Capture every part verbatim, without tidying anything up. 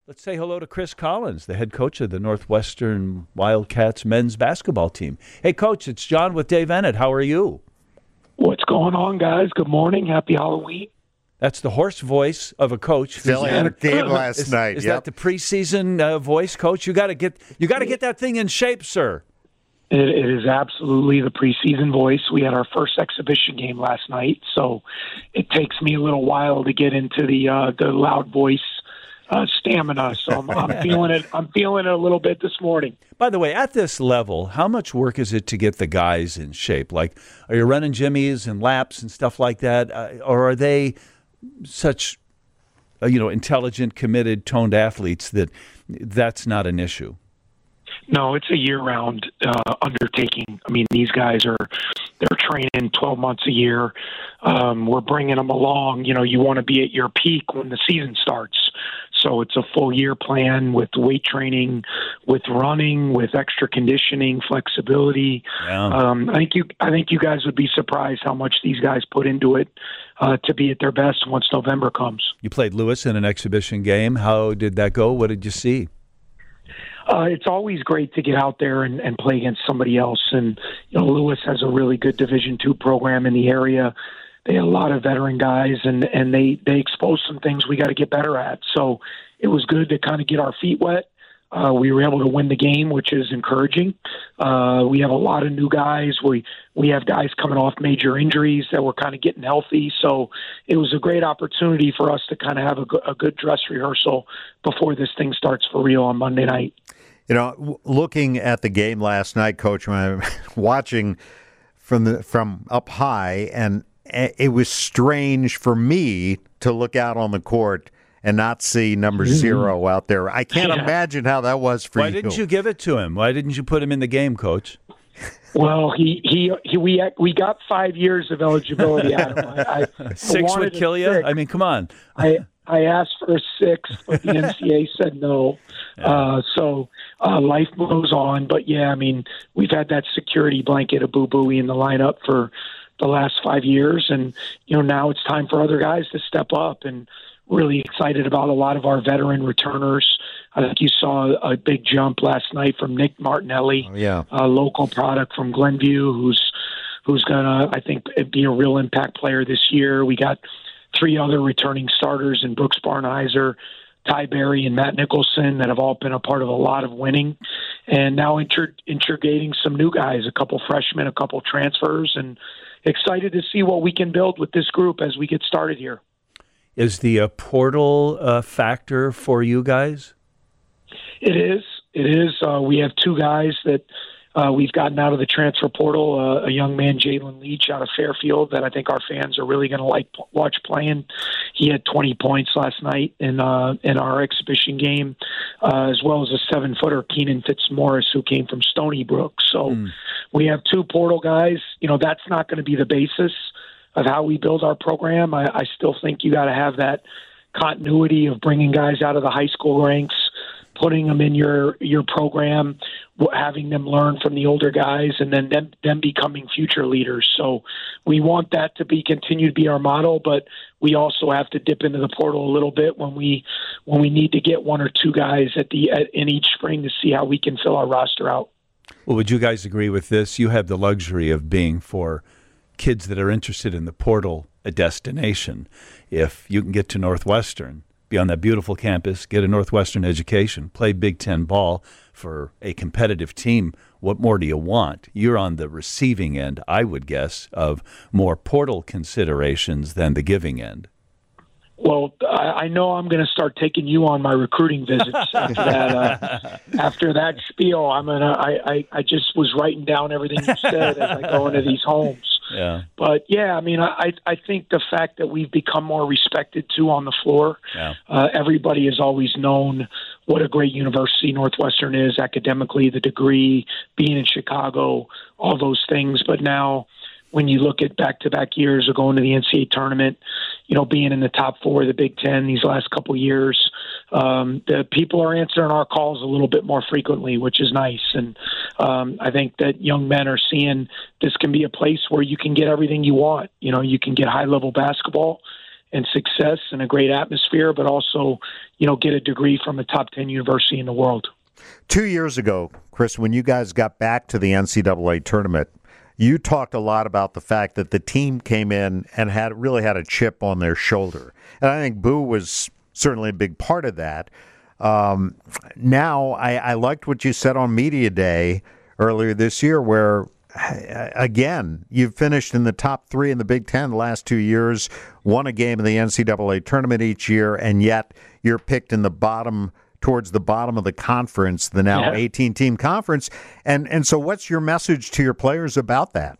Let's say hello to Chris Collins, the head coach of the Northwestern Wildcats men's basketball team. Hey, Coach, it's John with Dave Ennett. How are you? What's going on, guys? Good morning. Happy Halloween. That's the hoarse voice of a coach. Still had a game last is, night. Is yep. that the preseason uh, voice, Coach? You got to get you got to get that thing in shape, sir. It, it is absolutely the preseason voice. We had our first exhibition game last night, so it takes me a little while to get into the uh, the loud voice uh, stamina. So I'm, I'm feeling it. I'm feeling it a little bit this morning. By the way, at this level, how much work is it to get the guys in shape? Like, are you running jimmies and laps and stuff like that, uh, or are they such, uh, you know, intelligent, committed, toned athletes that that's not an issue? No, it's a year-round uh, undertaking. I mean, these guys are they're training twelve months a year. Um, we're bringing them along. You know, you want to be at your peak when the season starts. So it's a full year plan with weight training, with running, with extra conditioning, flexibility. Yeah. Um, I think you I think you guys would be surprised how much these guys put into it uh, to be at their best once November comes. You played Lewis in an exhibition game. How did that go? What did you see? Uh, it's always great to get out there and, and play against somebody else. And, you know, Lewis has a really good Division two program in the area. They have a lot of veteran guys, and, and they, they expose some things we got to get better at. So it was good to kind of get our feet wet. Uh, we were able to win the game, which is encouraging. Uh, we have a lot of new guys. We we have guys coming off major injuries that were kind of getting healthy. So it was a great opportunity for us to kind of have a, go- a good dress rehearsal before this thing starts for real on Monday night. You know, w- looking at the game last night, Coach, when I'm watching from the from up high, and it was strange for me to look out on the court and not see number zero out there. I can't Yeah. imagine how that was for Why you. didn't you give it to him? Why didn't you put him in the game, Coach? Well, he, he, he we we got five years of eligibility out of him. I, I, Six I would kill you? Six. I mean, come on. I I asked for a sixth, but the N C A A said no. Yeah. Uh, so uh, life moves on. But yeah, I mean, we've had that security blanket of Boo Booey in the lineup for the last five years, and you know now it's time for other guys to step up. And really excited about a lot of our veteran returners. I think you saw a big jump last night from Nick Martinelli, Oh, yeah. a local product from Glenview, who's who's gonna I think be a real impact player this year. We got three other returning starters in Brooks Barnheiser, Ty Berry, and Matt Nicholson that have all been a part of a lot of winning. And now inter- integrating some new guys, a couple freshmen, a couple transfers, and excited to see what we can build with this group as we get started here. Is the uh, portal uh, factor for you guys? It is. It is. Uh, we have two guys that uh, we've gotten out of the transfer portal. Uh, a young man, Jalen Leach, out of Fairfield, that I think our fans are really going to like p- watch playing. He had twenty points last night in uh, in our exhibition game, uh, as well as a seven-footer, Keenan Fitzmaurice, who came from Stony Brook. So Mm. we have two portal guys. You know, that's not going to be the basis of how we build our program. I, I still think you got to have that continuity of bringing guys out of the high school ranks, putting them in your your program, having them learn from the older guys, and then them, them becoming future leaders. So we want that to be continue to be our model, but we also have to dip into the portal a little bit when we when we need to get one or two guys at the at, in each spring to see how we can fill our roster out. Well, would you guys agree with this? You have the luxury of being, for kids that are interested in the portal, a destination. If you can get to Northwestern, be on that beautiful campus, get a Northwestern education, play Big Ten ball for a competitive team, what more do you want? You're on the receiving end, I would guess, of more portal considerations than the giving end. Well, I I know I'm going to start taking you on my recruiting visits after that. Uh, after that spiel, I'm gonna. I, I I just was writing down everything you said as I go into these homes. Yeah. But yeah, I mean, I I think the fact that we've become more respected too on the floor. Yeah. Uh, everybody has always known what a great university Northwestern is academically, the degree, being in Chicago, all those things. But now, when you look at back-to-back years of going to the N C A A tournament, you know, being in the top four of the Big Ten these last couple of years, um, the people are answering our calls a little bit more frequently, which is nice. And um, I think that young men are seeing this can be a place where you can get everything you want. You know, you can get high-level basketball, and success and a great atmosphere, but also, you know, get a degree from a top ten university in the world. Two years ago, Chris, when you guys got back to the N C double A tournament, you talked a lot about the fact that the team came in and had really had a chip on their shoulder. And I think Boo was certainly a big part of that. Um, now, I, I liked what you said on Media Day earlier this year, where, again, you've finished in the top three in the Big Ten the last two years, won a game in the N C double A tournament each year, and yet you're picked in the bottom, towards the bottom of the conference, the now eighteen-team conference. And, and so what's your message to your players about that?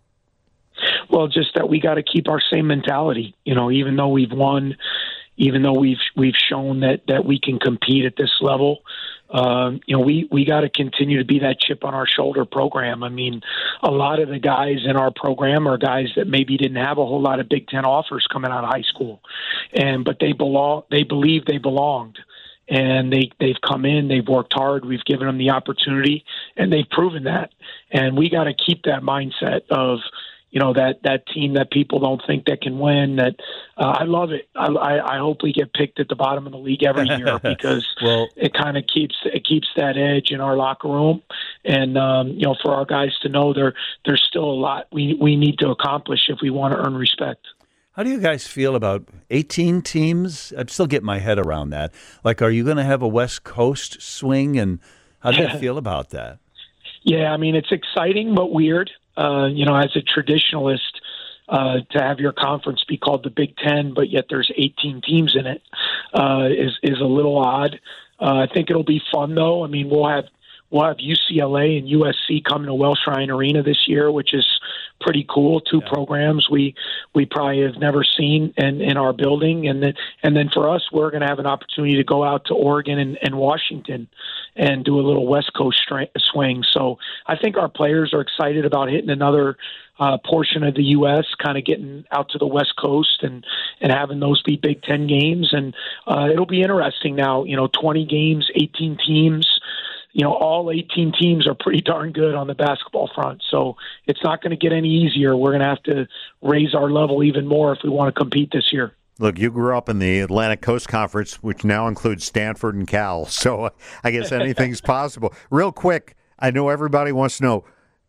Well, just that we got to keep our same mentality. You know, even though we've won, even though we've we've shown that, that we can compete at this level, um, you know, we, we got to continue to be that chip on our shoulder program. I mean, a lot of the guys in our program are guys that maybe didn't have a whole lot of Big Ten offers coming out of high school, and but they belong. They believe they belonged, and they they've come in. They've worked hard. We've given them the opportunity, and they've proven that. And we got to keep that mindset of, you know, that, that team that people don't think that can win. That uh, I love it. I, I, I hope we get picked at the bottom of the league every year because well, it kind of keeps it keeps that edge in our locker room, and um, you know, for our guys to know there there's still a lot we we need to accomplish if we want to earn respect. How do you guys feel about eighteen teams? I'm still getting my head around that. Like, are you going to have a West Coast swing, and how do you feel about that? Yeah, I mean, it's exciting but weird. Uh, you know, as a traditionalist, uh, to have your conference be called the Big Ten, but yet there's eighteen teams in it, uh, is is a little odd. Uh, I think it'll be fun, though. I mean, we'll have we'll have U C L A and U S C coming to Welsh Ryan Arena this year, which is pretty cool. Two yeah. programs we we probably have never seen in, in our building, and then and then for us, we're going to have an opportunity to go out to Oregon and, and Washington and do a little West Coast stra- swing. So I think our players are excited about hitting another uh, portion of the U S, kind of getting out to the West Coast and, and having those be Big Ten games. And uh, it'll be interesting now, you know, twenty games, eighteen teams. You know, all eighteen teams are pretty darn good on the basketball front. So it's not going to get any easier. We're going to have to raise our level even more if we want to compete this year. Look, you grew up in the Atlantic Coast Conference, which now includes Stanford and Cal, so I guess anything's possible. Real quick, I know everybody wants to know,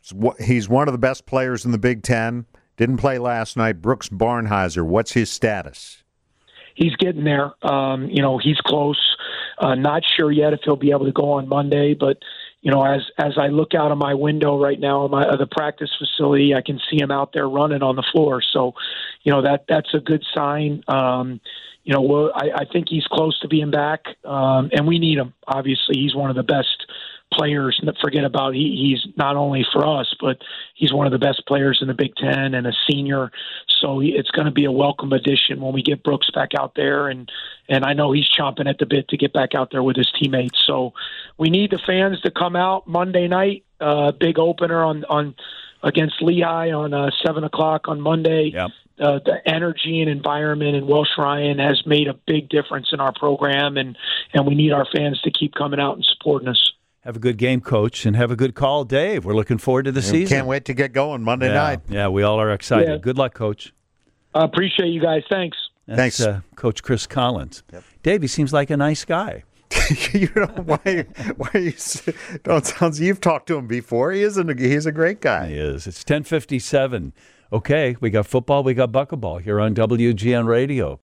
he's one of the best players in the Big Ten, didn't play last night, Brooks Barnhizer. What's his status? He's getting there. Um, you know, he's close. Uh, not sure yet if he'll be able to go on Monday, but you know, as as I look out of my window right now in my uh, the practice facility, I can see him out there running on the floor. So, you know, that that's a good sign. Um, you know, we're, I, I think he's close to being back, um, and we need him. Obviously, he's one of the best players. Forget about he, he's not only for us, but he's one of the best players in the Big Ten and a senior. So he, it's going to be a welcome addition when we get Brooks back out there, and and I know he's chomping at the bit to get back out there with his teammates. So we need the fans to come out Monday night. Uh, big opener on on against Lehigh on uh, seven o'clock on Monday. Yep. Uh, the energy and environment in Welsh Ryan has made a big difference in our program, and and we need our fans to keep coming out and supporting us. Have a good game, Coach, and have a good call, Dave. We're looking forward to the yeah, season. Can't wait to get going Monday yeah, night. Yeah, we all are excited. Yeah. Good luck, Coach. I appreciate you guys. Thanks. That's, Thanks. Uh, Coach Chris Collins. Yep. Dave, he seems like a nice guy. you know why? Why are you? Don't sound. You've talked to him before. He isn't. A, he's a great guy. He is. It's ten fifty-seven. Okay, we got football. We got bucketball here on W G N Radio.